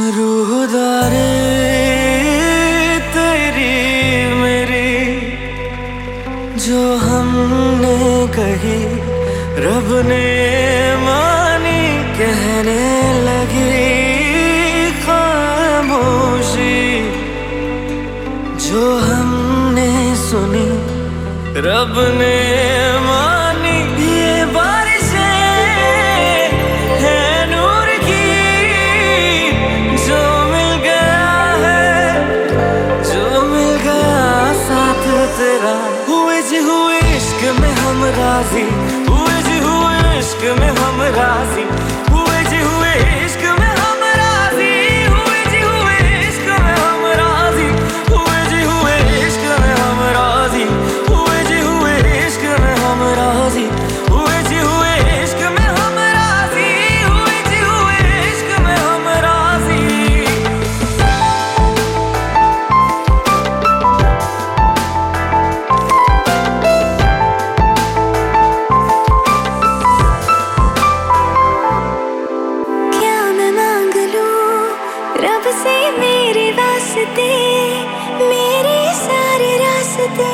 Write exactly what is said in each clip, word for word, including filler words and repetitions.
रूहदारे तेरी मेरी जो हमने कही रब ने मानी, कहने लगी खामोशी जो हमने सुनी रब ने मानी। ये बारिशें हैं नूर की जो मिल गया है, जो मिल गया साथ तेरा। हुए जी हुए इश्क में हम राजी, हुए जी हुए इश्क में हम राजी, हुए जी हुए इश्क में हम राजी, हुए जी हुए इश्क में हम राजी, हुए जी हुए इश्क में हम राजी, हुए जी हुए इश्क में हम राजी, हुए जी हुए इश्क में हम राजी, हुए जी हुए इश्क में हम राजी। क्या मैं मांग लूं रब से मेरे वास्ते, मेरे सारे रास्ते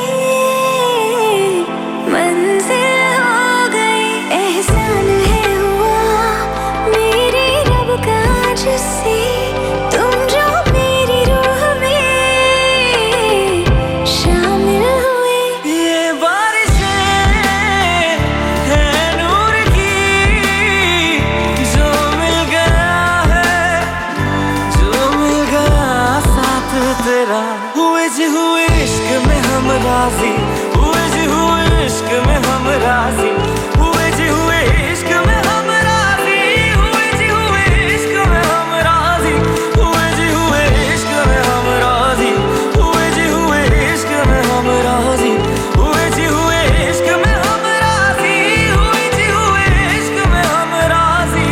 मंजिल हो गए। एहसान है हुआ मेरे रब का जिससे तुम जो मेरी रूह में शामिल हुए। ये बारिशें हैं नूर की जो मिल गया है, जो मिल गया साथ तेरा। हुए जी हुए इश्क में हम राजी, हुए जी हुए इश्क में हम राजी, हुए जी हुए इश्क में हम राजी, हुए जी हुए इश्क में हम राजी, हुए जी हुए इश्क में हम राजी, हुए जी हुए इश्क में हम राजी, हुए जी हुए इश्क में हम राजी, हुए जी हुए इश्क में हम राजी।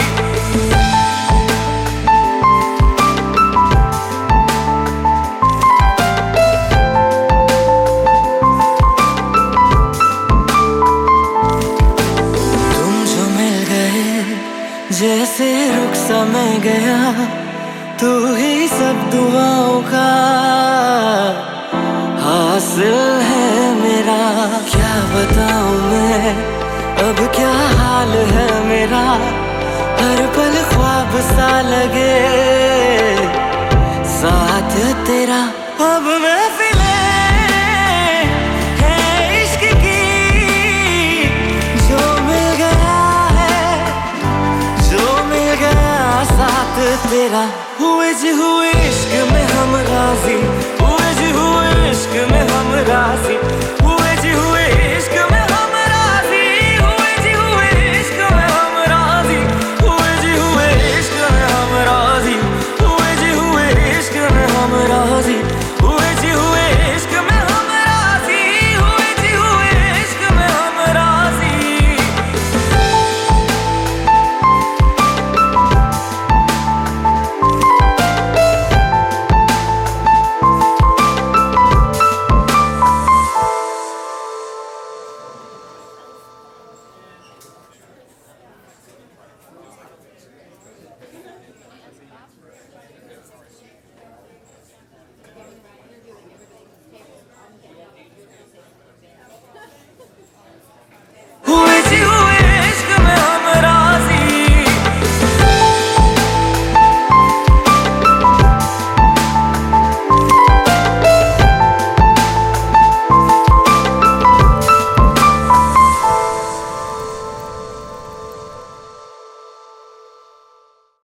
तुम जो मिल गए जैसे रुख समय गया, तू ही सब दुआओं का हासिल है मेरा। क्या बताऊं मैं अब क्या हाल है मेरा, हर पल ख्वाब सा लगे साथ तेरा। अब महफिलें हैं इश्क की जो मिल गया है, जो मिल गया साथ तेरा। हुए जी हुए इश्क में हम राजी, हुए जी हुए इश्क में हम राजी,